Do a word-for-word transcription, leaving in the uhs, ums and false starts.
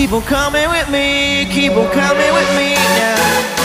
Keep on coming with me, keep on coming with me now.